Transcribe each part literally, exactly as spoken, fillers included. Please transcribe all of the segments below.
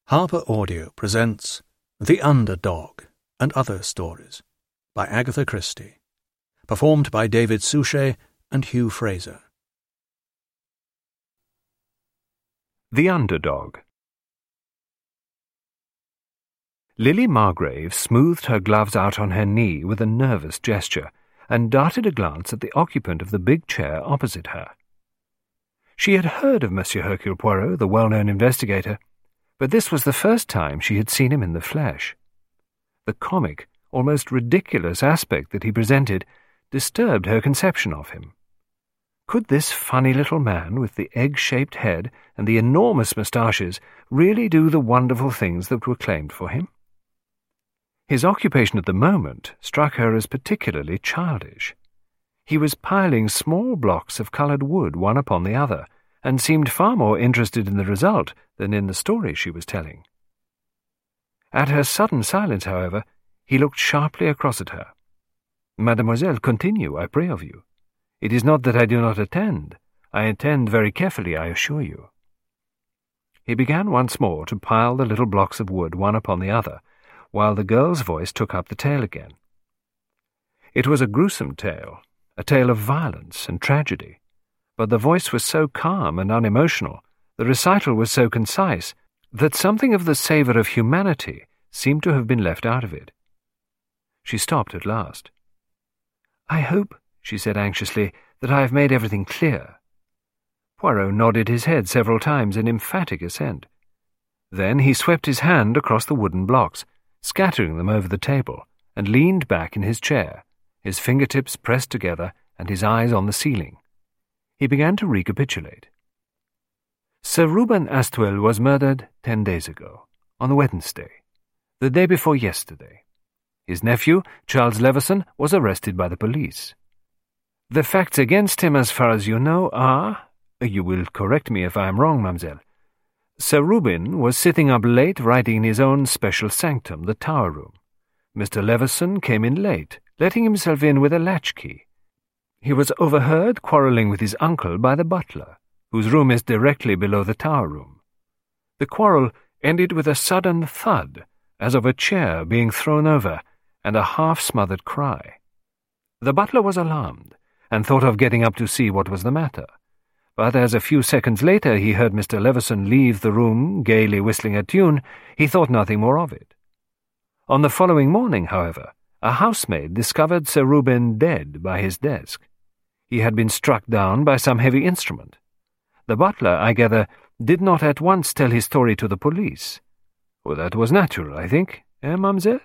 Harper Audio presents The Underdog and Other Stories by Agatha Christie, performed by David Suchet and Hugh Fraser. The Underdog. Lily Margrave smoothed her gloves out on her knee with a nervous gesture and darted a glance at the occupant of the big chair opposite her. She had heard of Monsieur Hercule Poirot, the well-known investigator, but this was the first time she had seen him in the flesh. The comic, almost ridiculous aspect that he presented disturbed her conception of him. Could this funny little man with the egg-shaped head and the enormous moustaches really do the wonderful things that were claimed for him? His occupation at the moment struck her as particularly childish. He was piling small blocks of coloured wood one upon the other, and seemed far more interested in the result than in the story she was telling. At her sudden silence, however, he looked sharply across at her. "Mademoiselle, continue, I pray of you. It is not that I do not attend. I attend very carefully, I assure you." He began once more to pile the little blocks of wood one upon the other, while the girl's voice took up the tale again. It was a gruesome tale, a tale of violence and tragedy, but the voice was so calm and unemotional, the recital was so concise, that something of the savour of humanity seemed to have been left out of it. She stopped at last. "I hope," she said anxiously, "that I have made everything clear." Poirot nodded his head several times in emphatic assent. Then he swept his hand across the wooden blocks, scattering them over the table, and leaned back in his chair, his fingertips pressed together and his eyes on the ceiling. He began to recapitulate. Sir Reuben Astwell was murdered ten days ago, on Wednesday, the day before yesterday. His nephew, Charles Levison, was arrested by the police. The facts against him, as far as you know, are— you will correct me if I am wrong, mademoiselle. Sir Reuben was sitting up late writing in his own special sanctum, the tower room. Mister Levison came in late, letting himself in with a latchkey. He was overheard quarrelling with his uncle by the butler, whose room is directly below the tower room. The quarrel ended with a sudden thud, as of a chair being thrown over, and a half-smothered cry. The butler was alarmed, and thought of getting up to see what was the matter, but as a few seconds later he heard Mister Levison leave the room, gaily whistling a tune, he thought nothing more of it. On the following morning, however, a housemaid discovered Sir Reuben dead by his desk. He had been struck down by some heavy instrument. The butler, I gather, did not at once tell his story to the police. Well, that was natural, I think, eh, mademoiselle?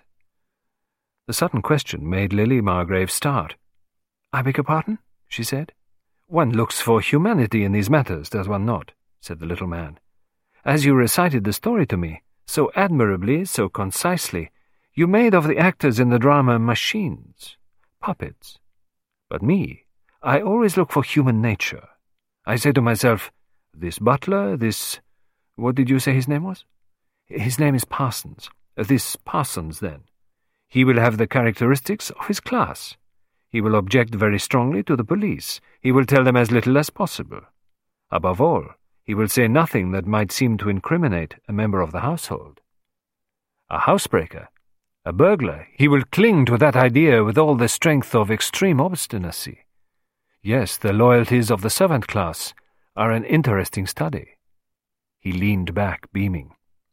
The sudden question made Lily Margrave start. "I beg your pardon?" she said. "One looks for humanity in these matters, does one not?" said the little man. "As you recited the story to me, so admirably, so concisely, you made of the actors in the drama machines, puppets. But me, I always look for human nature. I say to myself, this butler, this— what did you say his name was? His name is Parsons. This Parsons, then. He will have the characteristics of his class. He will object very strongly to the police. He will tell them as little as possible. Above all, he will say nothing that might seem to incriminate a member of the household. A housebreaker, a burglar, he will cling to that idea with all the strength of extreme obstinacy. Yes, the loyalties of the servant class are an interesting study." He leaned back, beaming.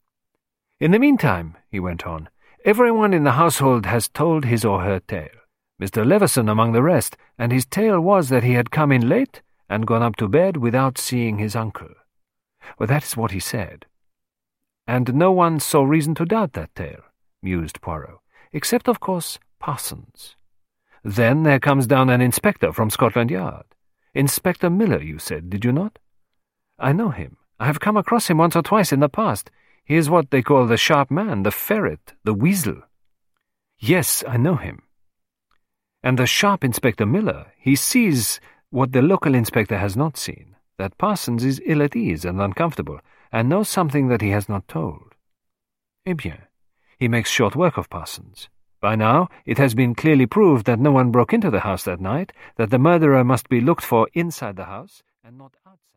"In the meantime," he went on, "everyone in the household has told his or her tale, Mister Levison among the rest, and his tale was that he had come in late and gone up to bed without seeing his uncle. Well, that is what he said. And no one saw reason to doubt that tale," mused Poirot, "except, of course, Parsons. Then there comes down an inspector from Scotland Yard. Inspector Miller, you said, did you not? I know him. I have come across him once or twice in the past. He is what they call the sharp man, the ferret, the weasel." "Yes, I know him." "And the sharp Inspector Miller, he sees what the local inspector has not seen, that Parsons is ill at ease and uncomfortable, and knows something that he has not told. Eh bien, he makes short work of Parsons. By now, it has been clearly proved that no one broke into the house that night, that the murderer must be looked for inside the house and not outside.